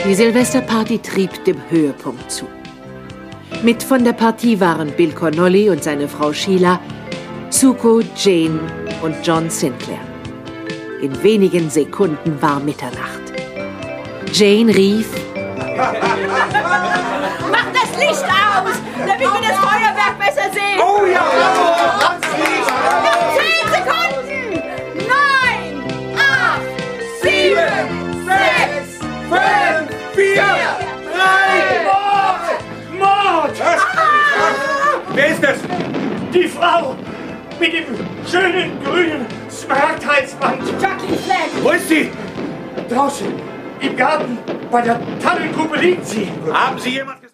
Die Silvesterparty trieb dem Höhepunkt zu. Mit von der Partie waren Bill Connolly und seine Frau Sheila, Zuko, Jane und John Sinclair. In wenigen Sekunden war Mitternacht. Jane rief: Mach das Licht aus, damit wir das Feuerwerk besser sehen! Oh ja! Noch 10 Sekunden! 9, 8, 7, 6, 5, 4, 3! Mord! Wer ist das? Die Frau mit dem schönen grünen Smaragdhalsband. Jackie Flagg! Wo ist sie? Draußen im Garten bei der Tannengrube liegt sie. Haben Sie jemand